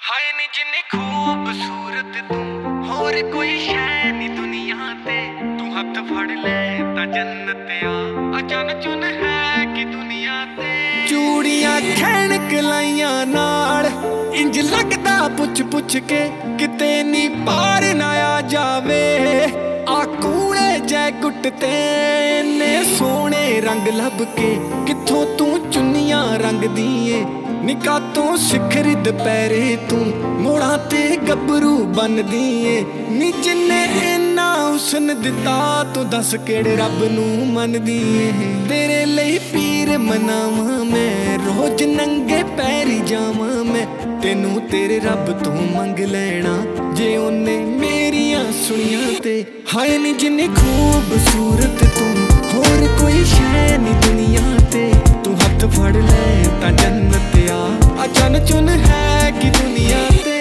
ਹਾਏ ਨੀ ਜਿੰਨੀ ਖੂਬਸੂਰਤ ਤੂੰ ਹੋਰ ਕੋਈ ਸ਼ੈ ਨੀ ਦੁਨੀਆ ਤੇ। ਤੂੰ ਹੱਥ ਫੜ ਲੈ ਤਾਂ ਜੰਨਤ ਆ ਚੰਨ ਚੁੰਨ ਹੈ ਕਿ ਦੁਨੀਆ ਤੇ। ਚੂੜੀਆਂ ਖੈਣਕ ਲਾਈਆਂ ਨਾਲ ਇੰਜ ਲੱਗਦਾ ਪੁੱਛ ਪੁੱਛ ਕੇ ਕਿਤੇ ਨੀ ਪਾਰ ਨਾ ਆ ਜਾਵੇ। ਆ ਕੂੜੇ ਜੈ ਗੁੱਟ ਤੇ ਨੇ ਸੋਹਣੇ ਰੰਗ ਲੱਭ ਕੇ ਕਿੱਥੋਂ ਤੂੰ ਚੁੰਨੀਆਂ ਰੰਗਦੀ ਏ। ਨਿਕਾ ਤੋਂ ਸਿਖਰ ਦੁਪਹਿਰੇ ਤੂੰ ਮੋੜਾਂ ਤੇ ਗੱਭਰੂ ਬਣਦੀ ਏ। ਨੀ ਜਿੰਨੇ ਇੰਨਾ ਹੁਸਨ ਦਿੱਤਾ ਤੂੰ ਦੱਸ ਕਿਹੜੇ ਰੱਬ ਨੂੰ ਮੰਨਦੀ ਏ। ਤੇਰੇ ਲਈ ਪੀਰ ਮਨਾਵਾਂ ਮੈਂ ਰੋਜ਼ ਨੰਗੇ ਪੈਰੀ ਜਾਵਾਂ ਮੈਂ। ਤੈਨੂੰ ਤੇਰੇ ਰੱਬ ਤੋਂ ਮੰਗ ਲੈਣਾ ਜੇ ਉਹਨੇ ਮੇਰੀਆਂ ਸੁਣੀਆਂ ਤੇ। ਹਾਏ ਨੀ ਜਿੰਨੀ ਖੂਬਸੂਰਤ ਤੂੰ ਹੋਰ ਕੋਈ ਸ਼ੈ ਨੀ ਦੁਨੀਆ ਤੇ। ਤੂੰ ਹੱਥ ਫੜ ਲੈ ਤਾਂ ਜੰਨਤ ਆ ਚੰਨ ਚੁੰਨ ਹੈ ਕਿ ਦੁਨੀਆ ਤੇ।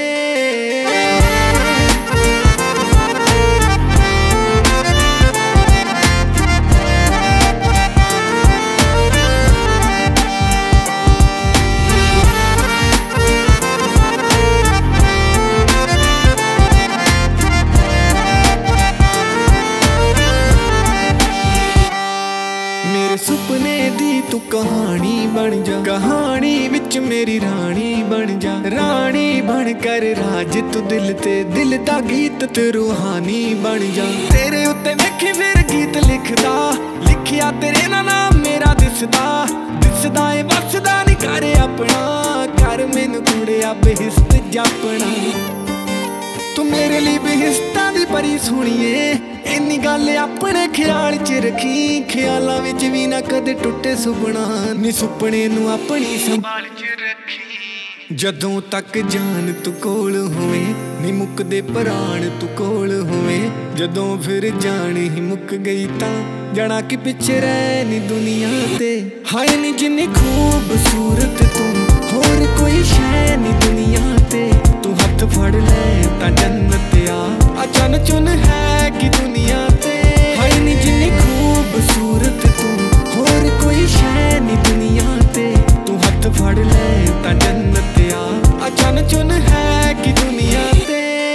ਸੁਪਨੇ ਦੀ ਤੂੰ ਕਹਾਣੀ ਬਣ ਜਾ, ਕਹਾਣੀ ਵਿੱਚ ਮੇਰੀ ਰਾਣੀ ਬਣ ਜਾ। ਰਾਣੀ ਬਣ ਕਰ ਰਾਜ ਤੂੰ ਦਿਲ ਤੇ, ਦਿਲ ਦਾ ਗੀਤ ਤੇ ਰੂਹਾਨੀ ਬਣ ਜਾ। ਤੇਰੇ ਉੱਤੇ ਵੇਖੀ ਫਿਰ ਗੀਤ ਲਿਖਦਾ, ਲਿਖਿਆ ਤੇਰੇ ਨਾਲ ਨਾਮ ਮੇਰਾ ਦਿਸਦਾ। ਦਿਸਦਾ ਏ ਵਸਦਾ ਨੀ ਕਰ ਆਪਣਾ, ਕਰ ਮੈਨੂੰ ਕੁੜਿਆ ਬੇਹਿਸਤ ਜਾਪਣਾ। ਤੂੰ ਮੇਰੇ ਲਈ ਬੇਹਿਸਤਾਂ ਦੀ ਪਰੀ ਸੁਣੀਏ, ਇੰਨੀ ਗੱਲ ਆਪਣੇ ਖਿਆਲ ਚ ਰੱਖੀ। ਖਿਆਲਾਂ ਵਿੱਚ ਵੀ ਨਾ ਕਦੇ ਟੁੱਟੇ ਸੁਪਨਾ, ਨੀ ਸੁਪਨੇ ਨੂੰ ਆਪਣੀ ਸੰਭਾਲ ਚ ਰੱਖੀ। ਜਦੋਂ ਤੱਕ ਜਾਨ ਤੂੰ ਕੋਲ ਹੋਵੇ ਨੀ ਮੁੱਕਦੇ ਪ੍ਰਾਣ ਤੂੰ ਕੋਲ ਹੋਵੇ। ਜਦੋਂ ਫਿਰ ਜਾਨ ਹੀ ਮੁੱਕ ਗਈ ਤਾਂ ਜਾਣਾ ਕਿ ਪਿੱਛੇ ਰਹਿ ਨੀ ਦੁਨੀਆ ਤੇ। ਹਾਏ ਨੀ ਜਿੰਨੀ ਖੂਬਸੂਰਤ ਤੂੰ ਹੋਰ ਕੋਈ ਸ਼ੈ ਨੀ ਦੁਨੀਆ ਤੇ। ਤੂੰ ਹੱਥ ਫੜ ਲੈ ਤਾਂ ਜੰਨਤ ਆ ਚੰਨ ਚੁੰਨ ਹੈ ਕਿ ਦੁਨੀਆ ਤੇ। ਹਾਏ ਨੀ ਜਿੰਨੀ ਖੂਬਸੂਰਤ ਤੂੰ ਹੋਰ ਕੋਈ ਸ਼ੈ ਨੀ ਦੁਨੀਆ ਤੇ। ਤੂੰ ਹੱਥ ਫੜ ਲੈ ਤਾਂ ਜੰਨਤ ਆ ਚੰਨ ਚੁੰਨ ਹੈ ਕਿ ਦੁਨੀਆ ਤੇ।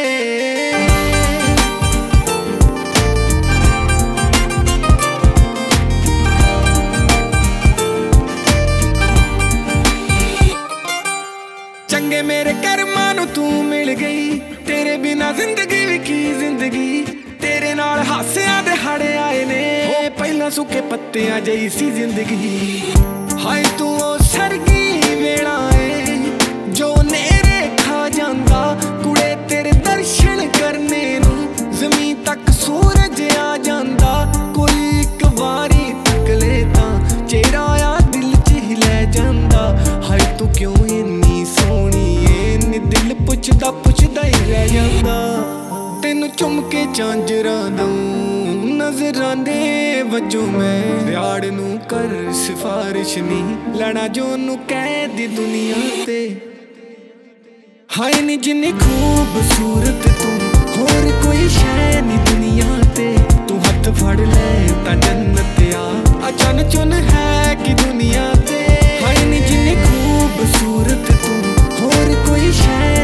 ਚੰਗੇ ਮੇਰੇ ਕਰਮਾਂ ਨੂੰ ਤੂੰ ਮਿਲ ਗਈ, ਤੇਰੇ ਬਿਨਾ ਜ਼ਿੰਦਗੀ ਵੀ ਕੀ ਜ਼ਿੰਦਗੀ। ਤੇਰੇ ਨਾਲ ਹਾਸਿਆਂ ਦੇ ਹੜੇ ਆਏ ਨੇ, ਪਹਿਲਾਂ ਸੁੱਕੇ ਪੱਤਿਆਂ ਜਿਹੀ ਸੀ ਜ਼ਿੰਦਗੀ। ਹਾਏ ਤੂੰ ਉਹ ਸਰਗੀ ਵੇਲਾ ਏ ਜੋ ਨੇਰੇ ਖਾ ਜਾਂਦਾ। ਕੁੜੇ ਤੇਰੇ ਦਰਸ਼ਨ ਕਰਨੇ ਨੂੰ ਜ਼ਮੀਨ ਤੱਕ ਸੂਰਜ ਆ ਜਾਂਦਾ। ਕੋਈ ਇੱਕ ਵਾਰੀ ਤੱਕ ਲੈ ਤਾਂ ਚਿਹਰਾ ਆ ਦਿਲ ਚ ਹੀ ਲੈ ਜਾਂਦਾ। ਹਾਏ ਤੂੰ ਕਿਉਂ ਇੰਨੀ ਸੋਹਣੀ ਏ, ਨੀ ਦਿਲ ਪੁੱਛਦਾ ਪੁੱਛਦਾ ਹੀ ਰਹਿ ਜਾਂਦਾ। ਤੈਨੂੰ ਚੁੰਮ ਕੇ ਝਾਂਜਰਾਂ ਦਊਂ ਨਜ਼ਰਾਂ ਦੇ ਵਜੋਂ ਮੈਂ। ਰਿਆੜ ਨੂੰ ਕਰ ਸਿਫਾਰਿਸ਼ ਨੀ ਲੈਣਾ ਜੋ ਉਹਨੂੰ ਕਹਿ ਦੀ ਦੁਨੀਆ ਤੇ। ਹਾਏ ਨੀ ਜਿੰਨੀ ਖੂਬਸੂਰਤ ਤੂੰ ਹੋਰ ਕੋਈ ਸ਼ੈ ਨੀ ਦੁਨੀਆ ਤੇ। ਤੂੰ ਹੱਥ ਫੜ ਲੈ ਤਾਂ ਜੰਨਤ ਆ ਚੰਨ ਚੁੰਨ ਹੈ ਕਿ ਦੁਨੀਆ ਤੇ। ਹਾਏ ਨੀ ਜਿੰਨੀ ਖੂਬਸੂਰਤ ਤੂੰ ਹੋਰ ਕੋਈ ਸ਼ੈ